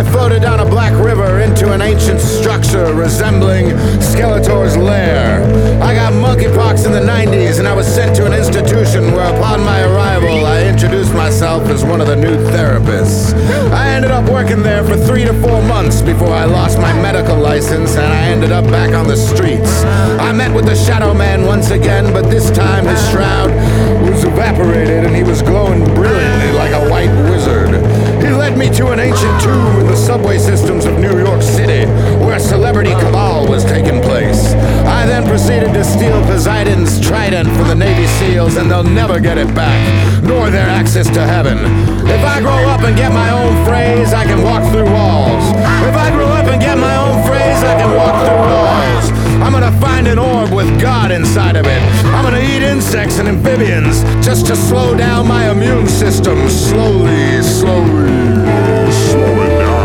I floated down a black river into an ancient structure resembling Skeletor's lair. I got monkeypox in the 90s and I was sent to an institution where upon my arrival I introduced myself as one of the new therapists. I ended up working there for 3 to 4 months before I lost my medical license and I ended up back on the streets. I met with the Shadow Man once again, but this time his shroud was evaporated and he was glowing brilliantly like a white wizard. He led me to an ancient tomb in the subway systems of New York City, where a celebrity cabal was taking place. I then proceeded to steal Poseidon's trident from the Navy SEALs, and they'll never get it back, nor their access to heaven. If I grow up and get my own phrase, I can walk through walls. If I grow up and get my own phrase, I can walk through walls. I'm gonna find an orb with God inside of it. I'm gonna eat insects and amphibians just to slow down my immune system. Slowly, slowly, slow it down.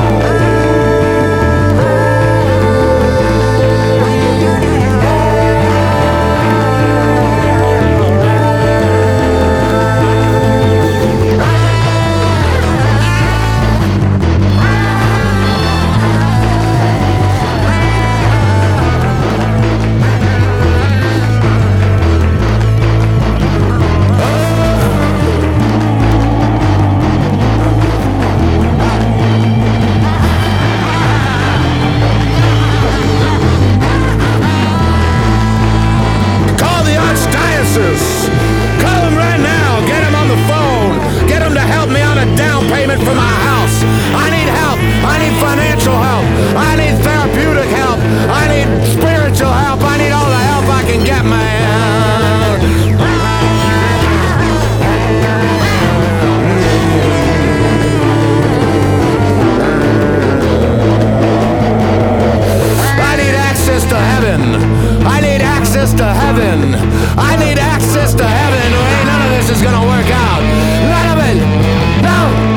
Call him right now, get him on the phone, get him to help me on a down payment for my house. I need help, I need financial help, I need therapeutic help, I need spiritual help, I need all the help I can get, man. I need access to heaven. I need access to heaven. I need access to heaven. Hey, none of this is gonna work out. None of it. No.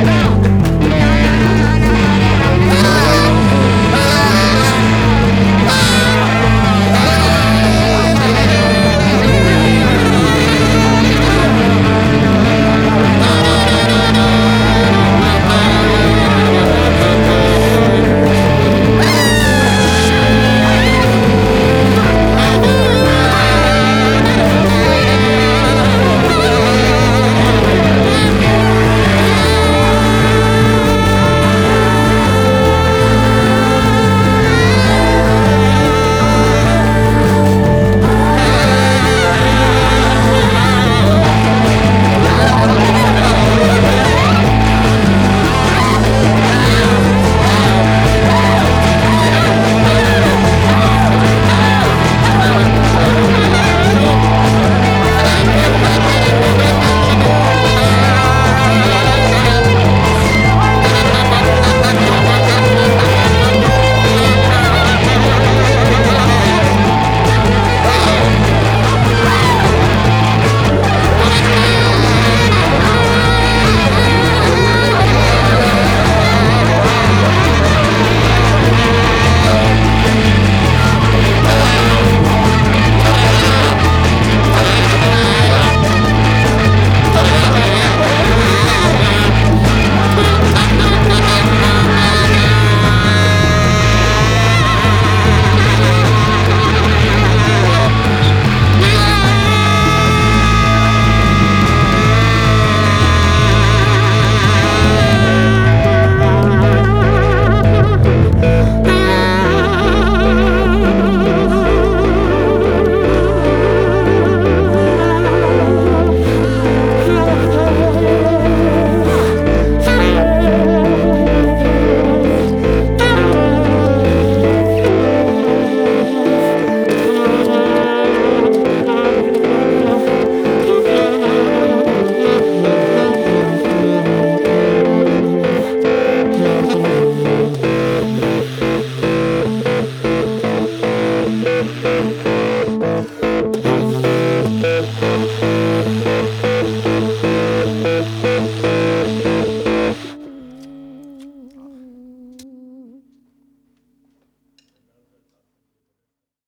Thank you.